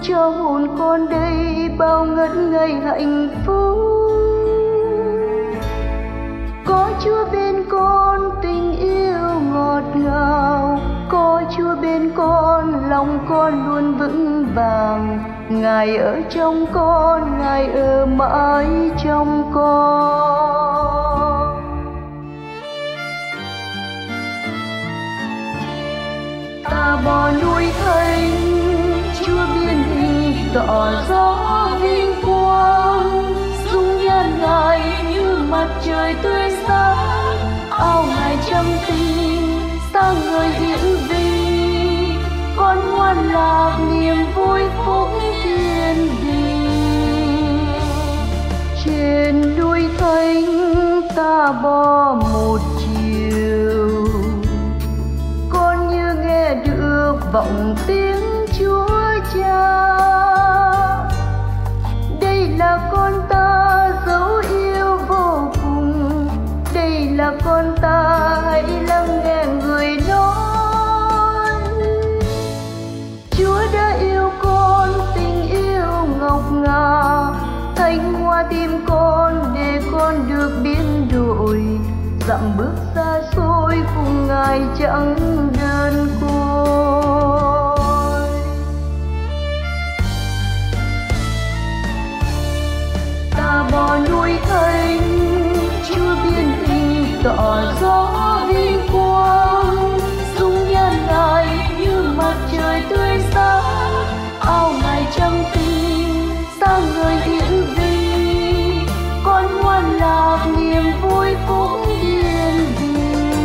cho hồn con đây bao ngất ngây hạnh phúc. Có Chúa bên con tình yêu ngọt ngào, có Chúa bên con lòng con luôn vững vàng. Ngài ở trong con, Ngài ở mãi trong con. Ta bỏ núi thánh, Chúa biên hình tỏ rõ vinh quang. Dung nhan Ngài như mặt trời tươi sáng, áo Ngài trăm tình sáng ngời hiển vinh. Con hoan lạc niềm vui phúc thiên đình. Trên núi thánh ta bỏ một chiều, con như nghe được vọng tiếng Chúa Cha. Đây là con ta dấu yêu vô cùng, đây là con ta hãy lắng nghe người nói. Chúa đã yêu con tình yêu ngọc ngà, thanh hoa tim con để con được biến đổi. Dặm bước xa xôi cùng Ngài chẳng đơn côi. Ta bỏ núi thánh, Chúa biên hình tỏ rõ vinh quang. Dung nhan Ngài như mặt trời tươi sáng, áo Ngài trăm tình sáng ngời hiển vinh. Con hoan lạc niềm vui phúc thiên đình.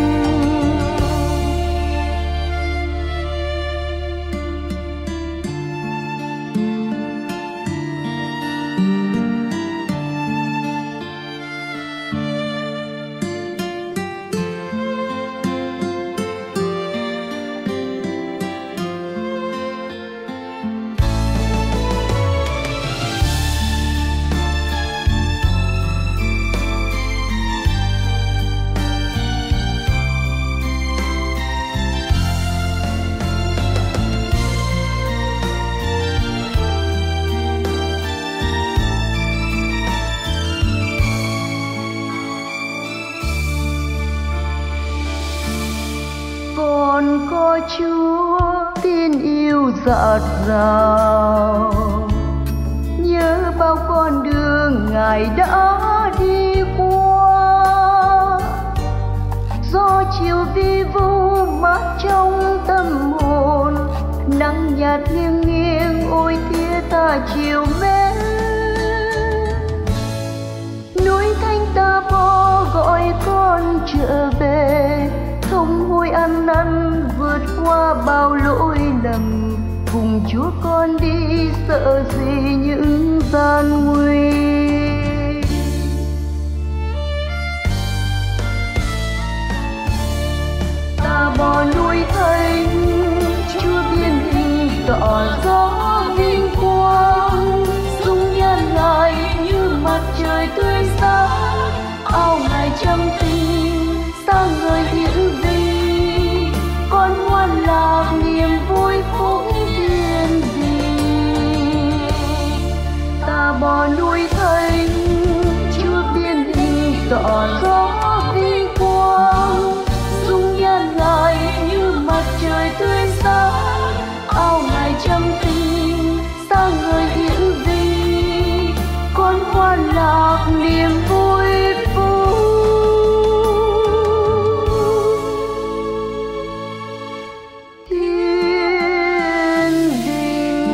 Con có Chúa tin yêu dạt dào, nhớ bao con đường Ngài đã đi qua. Gió chiều vi vu mát trong tâm hồn, nắng nhạt nghiêng nghiêng ôi thía ta chiều mến. Núi thánh ta vô gọi con trở về, không hối ăn năn vượt qua bao lỗi lầm. Cùng Chúa con đi sợ gì những gian nguy. Ta bỏ núi thánh, Chúa biên hình tỏ rõ vinh quang. Dung nhan Ngài như mặt trời tươi sáng, áo Ngài trăm tình sáng ngời hiển vinh. Con hoan lạc niềm vui phúc thiên đình. Ta bỏ núi thánh, Chúa biên hình tỏ rõ vinh quang. Dung nhan Ngài như mặt trời tươi sáng, áo Ngài trăm tình sáng ngời hiển vinh. Con hoan lạc niềm vui phúc thiên đình.